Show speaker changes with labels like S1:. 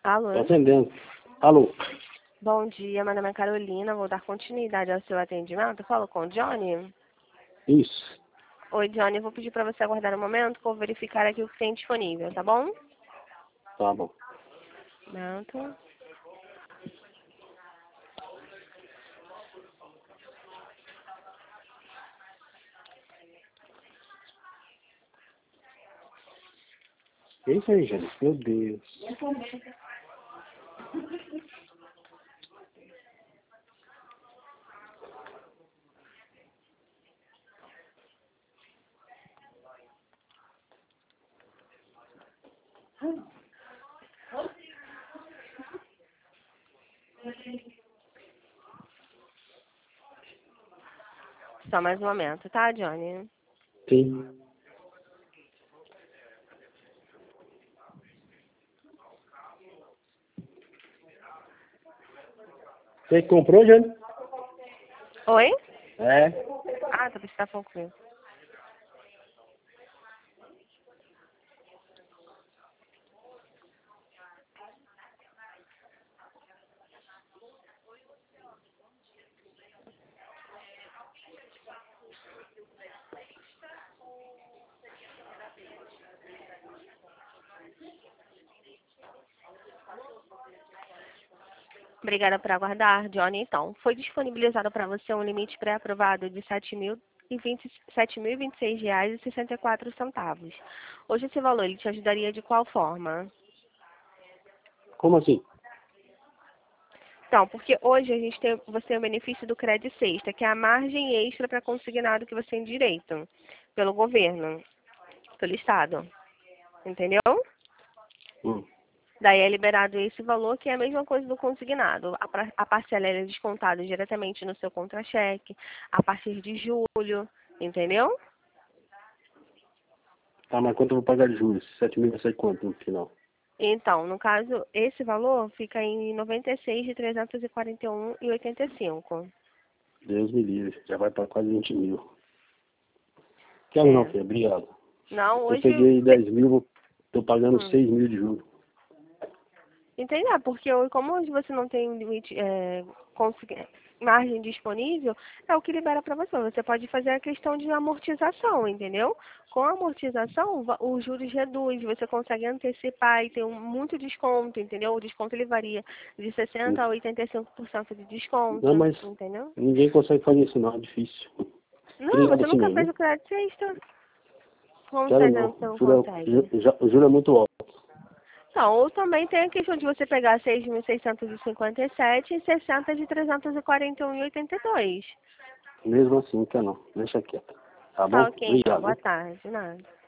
S1: Alô?
S2: Tô atendendo. Alô?
S1: Bom dia, meu nome é Carolina, vou dar continuidade ao seu atendimento. Falo com o Johnny.
S2: Isso.
S1: Oi, Johnny, eu vou pedir para você aguardar um momento que eu vou verificar aqui o que tem disponível, tá bom?
S2: Tá bom.
S1: Momento.
S2: É isso aí, gente. Meu Deus.
S1: Só mais um momento, tá, Johnny?
S2: Sim. Você comprou, Jane?
S1: Oi?
S2: É.
S1: Ah, tá, você tá falando comigo. Obrigada por aguardar, Johnny. Então, foi disponibilizado para você um limite pré-aprovado de R$ 7.026,64. Hoje esse valor ele te ajudaria de qual forma?
S2: Como assim?
S1: Então, porque hoje você tem o benefício do crédito sexta, que é a margem extra para consignado que você tem direito pelo governo, pelo Estado. Entendeu?
S2: Hum.
S1: Daí é liberado esse valor, que é a mesma coisa do consignado. A parcela é descontada diretamente no seu contra-cheque a partir de julho, entendeu?
S2: Tá, mas quanto eu vou pagar de juros? 7.000 vai sair quanto no final?
S1: Então, no caso, esse valor fica em 96 de 341,85.
S2: Deus me livre. Já vai pra quase 20.000. Quero não,
S1: É.
S2: filho. Obrigado.
S1: Não,
S2: Eu
S1: hoje...
S2: peguei 10.000, tô pagando
S1: Hum.
S2: 6.000 de juros.
S1: Entendeu? Porque como hoje você não tem limite, margem disponível, é o que libera para você. Você pode fazer a questão de amortização, entendeu? Com a amortização, os juros reduz, você consegue antecipar e ter muito desconto, entendeu? O desconto ele varia de 60% a 85% de
S2: Não,
S1: desconto,
S2: mas
S1: entendeu?
S2: ninguém consegue fazer isso não, é difícil.
S1: Não,
S2: Obrigado
S1: você
S2: assim
S1: nunca
S2: mesmo,
S1: fez
S2: viu?
S1: o crédito sexta. Como
S2: Quero
S1: você não
S2: não.
S1: você não
S2: Juro,
S1: consegue?
S2: juro é muito alto.
S1: Não, ou também tem a questão de você pegar 6.657 e 60 de 341,82.
S2: Mesmo assim, quer não. Deixa quieto. Tá
S1: Tá
S2: bom?
S1: ok, então.
S2: Obrigado,
S1: Boa
S2: viu?
S1: tarde. Nada.